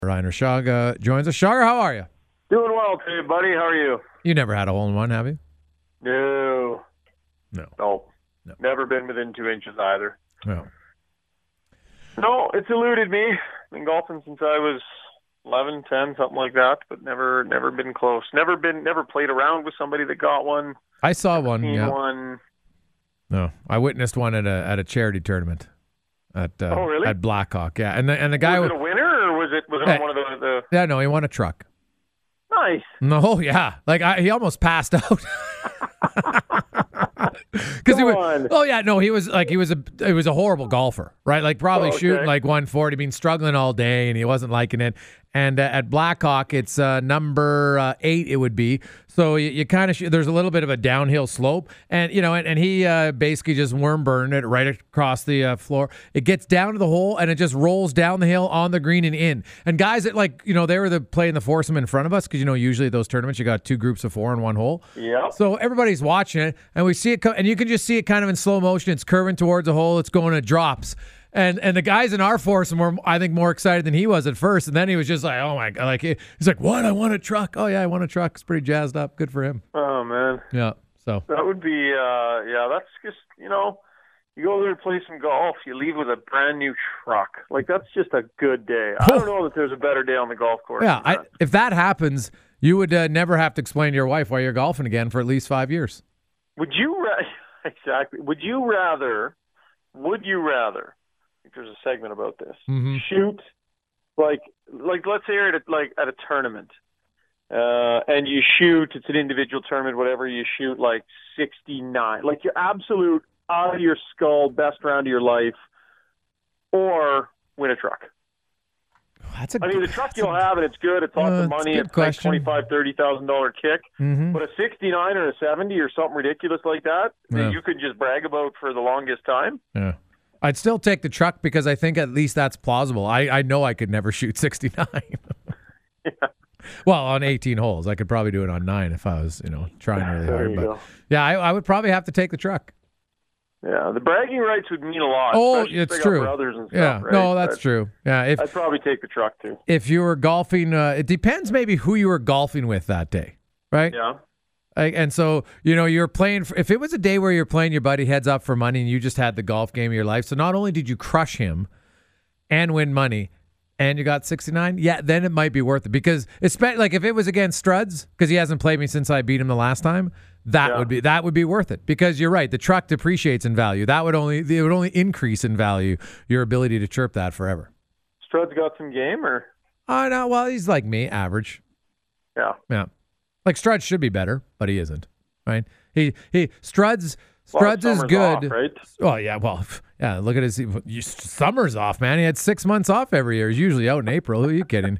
Ryan Shaga joins us. Shaga, how are you? Doing well, too, buddy. How are you? You never had a hole-in-one, have you? No. No. Never been within 2 inches either. No. No, it's eluded me. Been golfing since I was 11, 10, something like that, but never been close. Never played around with somebody that got one. I saw one. Seen Yeah. one. No, I witnessed one at a charity tournament at Oh, really? at Blackhawk. Yeah, and the guy Was it a winner or was it on one of the? Yeah, no, he won a truck. Nice. No, yeah, like he almost passed out. Because he was, oh yeah, no, he was a horrible golfer, right? Like probably shooting like 140, been struggling all day, and he wasn't liking it. And at Blackhawk, it's number 8, it would be. So you kind of there's a little bit of a downhill slope, and and he basically just worm burned it right across the floor. It gets down to the hole, and it just rolls down the hill on the green and in. And guys that they were playing the foursome in front of us, because usually those tournaments you got 2 groups of 4 in one hole. Yeah. So everybody's watching it, and we see it, and you can just see it kind of in slow motion. It's curving towards the hole. It's going, it drops. And the guys in our foursome were, I think, more excited than he was at first. And then he was just like, oh, my God. Like, he's like, what? I want a truck. Oh, yeah, I want a truck. It's pretty jazzed up. Good for him. Oh, man. Yeah. So that would be, that's just, you go there to play some golf. You leave with a brand new truck. Like, that's just a good day. I don't know that there's a better day on the golf course. Yeah. If that happens, you would never have to explain to your wife why you're golfing again for at least 5 years. Would you exactly? Would you rather? I think there's a segment about this. Mm-hmm. Shoot, like let's say you're at a tournament, and you shoot. It's an individual tournament, whatever. You shoot like 69, like your absolute out of your skull best round of your life, or win a truck. The truck you'll have, and it's good. It's lots of money. It's like $25,000-$30,000 kick. Mm-hmm. But a 69 or a 70 or something ridiculous like that you could just brag about for the longest time. Yeah. I'd still take the truck because I think at least that's plausible. I know I could never shoot 69. Yeah. Well, on 18 holes. I could probably do it on 9 if I was, trying really hard. But yeah, I would probably have to take the truck. Yeah, the bragging rights would mean a lot. Oh, it's true. Brothers and stuff, yeah, right? No, that's true. Yeah, I'd probably take the truck too. If you were golfing, it depends maybe who you were golfing with that day, right? Yeah. And so, you're playing, if it was a day where you're playing your buddy heads up for money and you just had the golf game of your life, so not only did you crush him and win money and you got 69, yeah, then it might be worth it. Because especially like if it was against Struds, because he hasn't played me since I beat him the last time, that would be worth it. Because you're right, the truck depreciates in value. It would only increase in value your ability to chirp that forever. Struds got some game, or? Oh no, well he's like me, average. Yeah. Yeah. Like Struds should be better, but he isn't. Right? Struds is good. Off, right? Oh yeah, well, yeah. Look at his summer's off, man. He had 6 months off every year. He's usually out in April. Who are you kidding?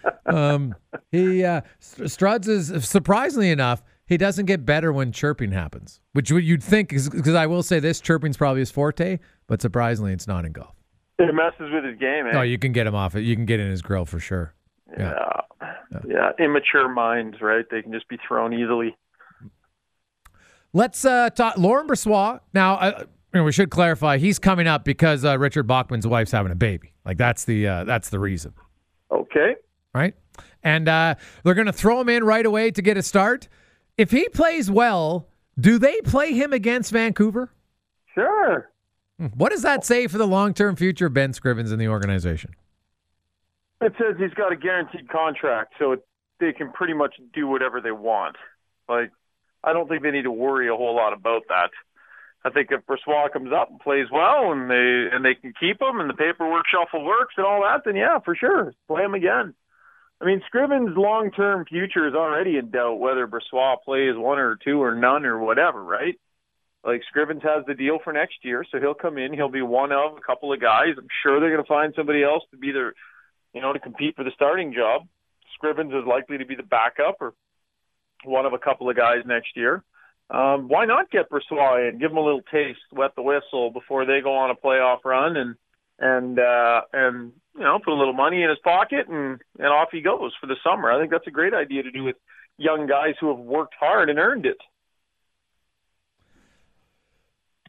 Struds is, surprisingly enough, he doesn't get better when chirping happens, which you'd think, because I will say this, chirping's probably his forte, but surprisingly, it's not in golf. It messes with his game. Oh, you can get him off it. You can get in his grill for sure. Yeah. Immature minds, right? They can just be thrown easily. Let's talk Laurent Brossoit. Now, we should clarify, he's coming up because Richard Bachman's wife's having a baby. Like, that's the reason. Okay. Right? And they're going to throw him in right away to get a start. If he plays well, do they play him against Vancouver? Sure. What does that say for the long-term future of Ben Scrivens in the organization? It says he's got a guaranteed contract, so they can pretty much do whatever they want. Like, I don't think they need to worry a whole lot about that. I think if Brossoit comes up and plays well, and they can keep him, and the paperwork shuffle works and all that, then yeah, for sure, play him again. I mean, Scrivens' long-term future is already in doubt, whether Brossoit plays 1 or 2 or none or whatever, right? Like, Scrivens has the deal for next year, so he'll come in. He'll be one of a couple of guys. I'm sure they're going to find somebody else to be their, to compete for the starting job. Scrivens is likely to be the backup or one of a couple of guys next year. Why not get Brossoit in, give him a little taste, wet the whistle before they go on a playoff run, and put a little money in his pocket, and off he goes for the summer. I think that's a great idea to do with young guys who have worked hard and earned it.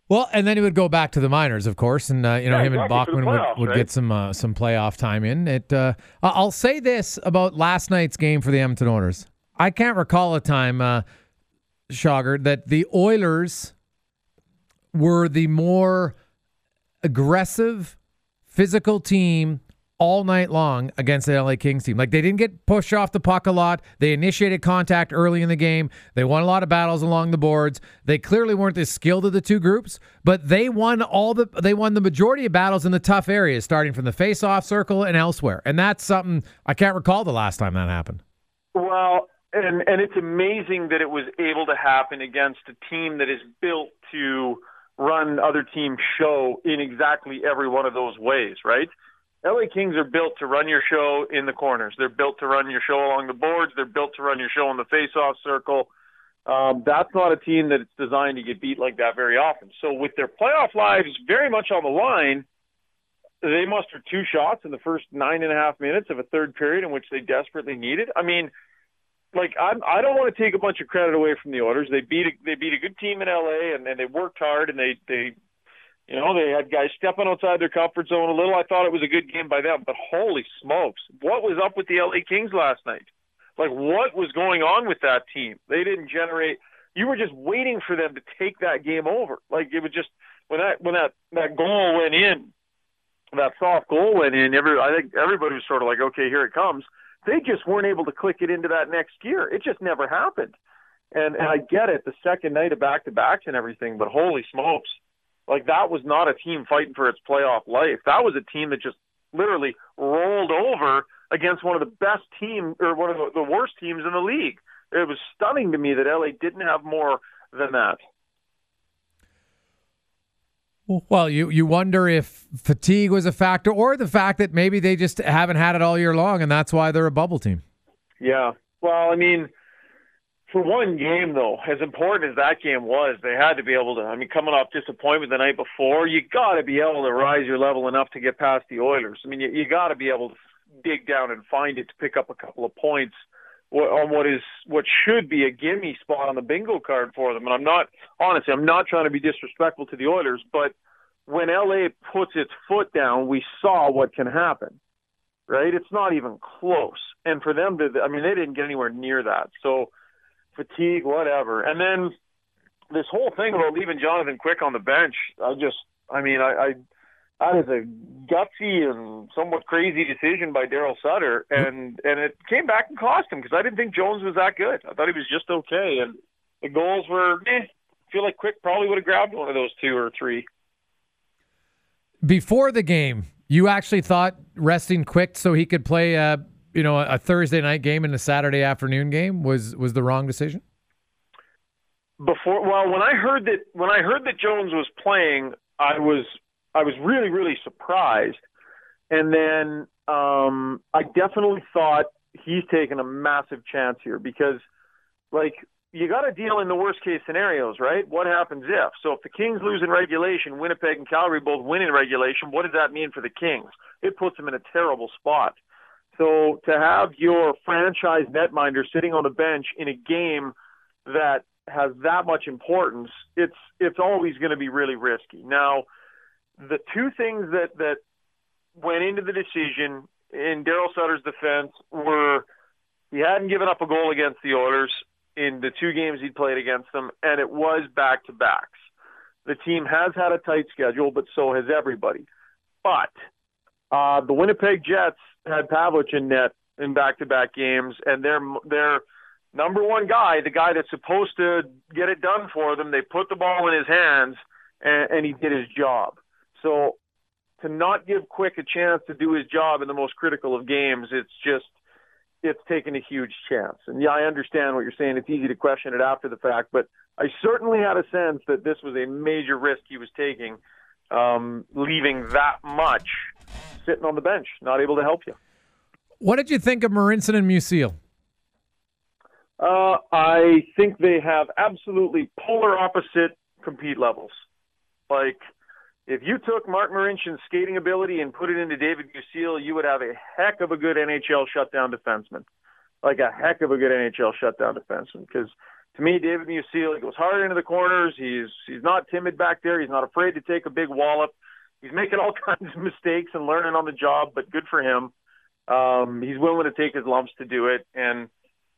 Well, and then he would go back to the minors, of course, and him exactly, and Bachman would get some playoff time in. I'll say this about last night's game for the Edmonton Oilers. I can't recall a time, Schauger, that the Oilers were the more aggressive, physical team all night long against the LA Kings team. Like, they didn't get pushed off the puck a lot. They initiated contact early in the game. They won a lot of battles along the boards. They clearly weren't as skilled of the two groups, but they won the majority of battles in the tough areas, starting from the face-off circle and elsewhere. And that's something I can't recall the last time that happened. Well, and it's amazing that it was able to happen against a team that is built to run other teams' show in exactly every one of those ways, right? LA Kings are built to run your show in the corners. They're built to run your show along the boards. They're built to run your show in the face-off circle. That's not a team that's designed to get beat like that very often. So with their playoff lives very much on the line, they mustered 2 shots in the first 9.5 minutes of a third period in which they desperately needed. I mean, like, I don't want to take a bunch of credit away from the Oilers. They beat a good team in LA, and they worked hard, and they had guys stepping outside their comfort zone a little. I thought it was a good game by them, but holy smokes, what was up with the LA Kings last night? Like, what was going on with that team? They didn't generate. You were just waiting for them to take that game over. Like, it was just when that goal went in, that soft goal went in. I think everybody was sort of like, okay, here it comes. They just weren't able to click it into that next gear. It just never happened. And I get it, the second night of back-to-backs and everything, but holy smokes. Like, that was not a team fighting for its playoff life. That was a team that just literally rolled over against one of the best teams, or one of the worst teams in the league. It was stunning to me that LA didn't have more than that. Well, you wonder if fatigue was a factor, or the fact that maybe they just haven't had it all year long, and that's why they're a bubble team. Yeah. Well, I mean, for one game, though, as important as that game was, they had to be able to, coming off disappointment the night before, you got to be able to rise your level enough to get past the Oilers. I mean, you got to be able to dig down and find it to pick up a couple of points on what should be a gimme spot on the bingo card for them. And I'm not trying to be disrespectful to the Oilers, but when LA puts its foot down, we saw what can happen, right? It's not even close. And for them they didn't get anywhere near that. So fatigue, whatever. And then this whole thing about leaving Jonathan Quick on the bench, that is a gutsy and somewhat crazy decision by Daryl Sutter, and it came back and cost him, because I didn't think Jones was that good. I thought he was just okay, and the goals were, I feel like Quick probably would have grabbed one of those 2 or 3. Before the game, you actually thought resting Quick so he could play a Thursday night game and a Saturday afternoon game was the wrong decision? When I heard that Jones was playing, I was really, really surprised. And then I definitely thought he's taken a massive chance here, because, like, you got to deal in the worst-case scenarios, right? What happens if? So if the Kings lose in regulation, Winnipeg and Calgary both win in regulation, what does that mean for the Kings? It puts them in a terrible spot. So to have your franchise netminder sitting on the bench in a game that has that much importance, it's always going to be really risky. Now, the 2 things that went into the decision in Daryl Sutter's defense were he hadn't given up a goal against the Oilers in the 2 games he'd played against them, and it was back-to-backs. The team has had a tight schedule, but so has everybody. But the Winnipeg Jets had Pavelec in net in back-to-back games, and their number one guy, the guy that's supposed to get it done for them, they put the ball in his hands, and he did his job. So to not give Quick a chance to do his job in the most critical of games, it's taken a huge chance. And yeah, I understand what you're saying. It's easy to question it after the fact, but I certainly had a sense that this was a major risk he was taking, leaving that much sitting on the bench, not able to help you. What did you think of Marincin and Musil? I think they have absolutely polar opposite compete levels. Like, if you took Mark Marincin's skating ability and put it into David Musil, you would have a heck of a good NHL shutdown defenseman. Like a heck of a good NHL shutdown defenseman. Because to me, David Musil goes hard into the corners. He's not timid back there. He's not afraid to take a big wallop. He's making all kinds of mistakes and learning on the job, but good for him. He's willing to take his lumps to do it. And,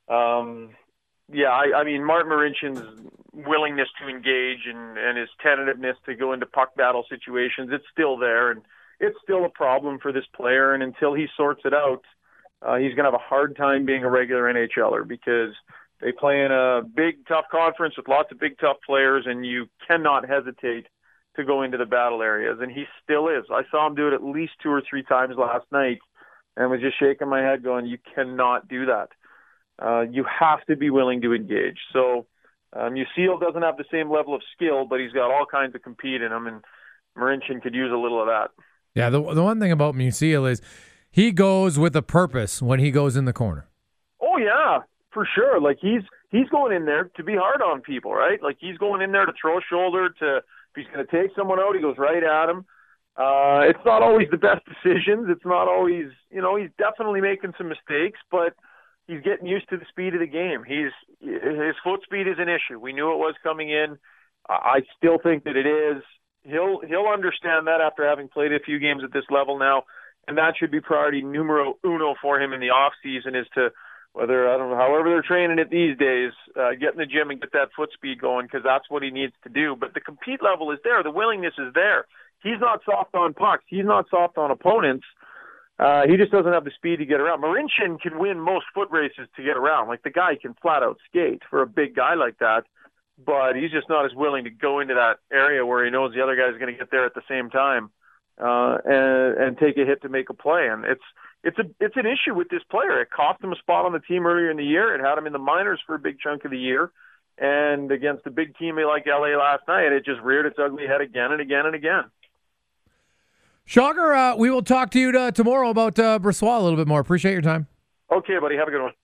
I mean, Martin Marinchen's willingness to engage and his tentativeness to go into puck battle situations, it's still there. And it's still a problem for this player. And until he sorts it out, he's going to have a hard time being a regular NHLer because they play in a big, tough conference with lots of big, tough players, and you cannot hesitate to go into the battle areas. And he still is. I saw him do it at least 2 or 3 times last night and was just shaking my head going, you cannot do that. You have to be willing to engage. So Musil doesn't have the same level of skill, but he's got all kinds of compete in him, and Marincin could use a little of that. Yeah, the one thing about Musil is he goes with a purpose when he goes in the corner. Oh, yeah, for sure. Like, he's going in there to be hard on people, right? Like, he's going in there to throw a shoulder, if he's going to take someone out, he goes right at him. It's not always the best decisions. It's not always, he's definitely making some mistakes, but he's getting used to the speed of the game. His foot speed is an issue. We knew it was coming in. I still think that it is. He'll understand that after having played a few games at this level now, and that should be priority numero uno for him in the off season is to however they're training it these days, get in the gym and get that foot speed going because that's what he needs to do. But the compete level is there. The willingness is there. He's not soft on pucks. He's not soft on opponents. He just doesn't have the speed to get around. Marincin can win most foot races to get around. Like, the guy can flat out skate for a big guy like that, but he's just not as willing to go into that area where he knows the other guy's going to get there at the same time and take a hit to make a play. And it's an issue with this player. It cost him a spot on the team earlier in the year. It had him in the minors for a big chunk of the year. And against a big team like LA last night, it just reared its ugly head again and again and again. Shocker, we will talk to you tomorrow about Brossoit a little bit more. Appreciate your time. Okay, buddy. Have a good one.